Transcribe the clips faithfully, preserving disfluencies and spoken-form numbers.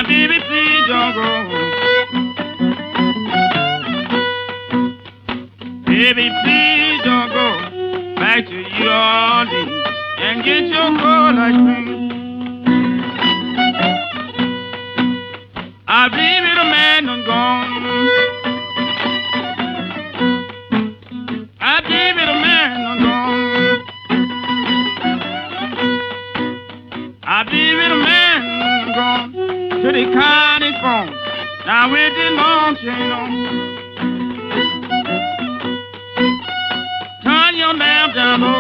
baby, please don't go. Baby, please don't go back to New Orleans and get your cold ice cream. I believe it, a man done gone. I believe it, a man done gone. I believe it, a man done gone to the county phone. Now with the long chain on. Turn your lamp down low.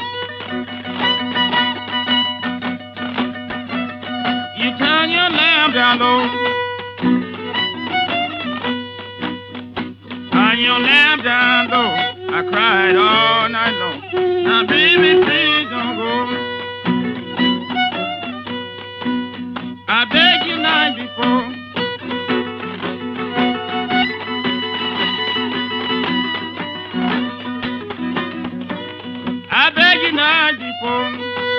You turn your lamp down low. Turn your lamp down low. I cried all night long. Now baby, please don't go. I beg you night before. I beg you night before.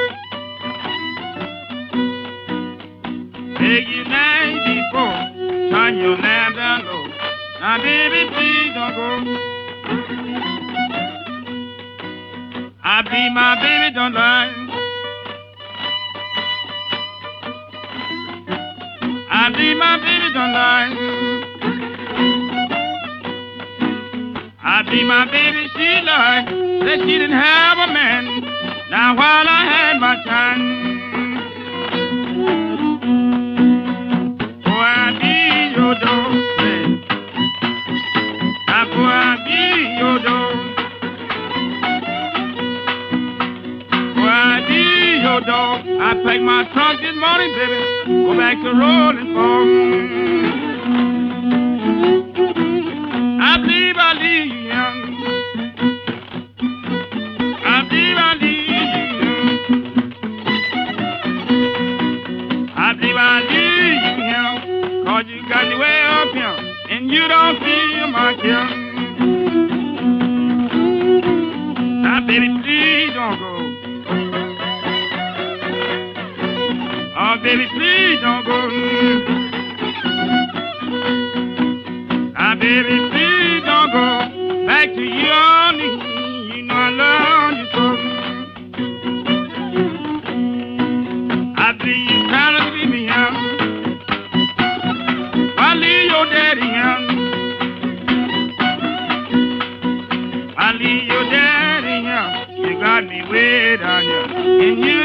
Beg you night before. Turn your lamp down low. Now baby, please don't go. I believe my baby don't lie. I believe my baby don't lie. I believe my baby, she lied. Said she didn't have a man. Now while I had my time. Oh, I be your door. Now boy, I be your door. Oh, I be your door. I packed my trunk this morning, baby. Go back to Rolling Fork. I believe I leave you young. I believe I leave you young. I believe I leave you young. Cause you got me way up here. And you don't feel my care. Now baby, please don't go. Oh, baby, please don't go. Ah, baby, please don't go back to your knees. You know I love you so. I believe you trying to leave me young. I leave your daddy young. I leave your daddy young. You got me way down here. And you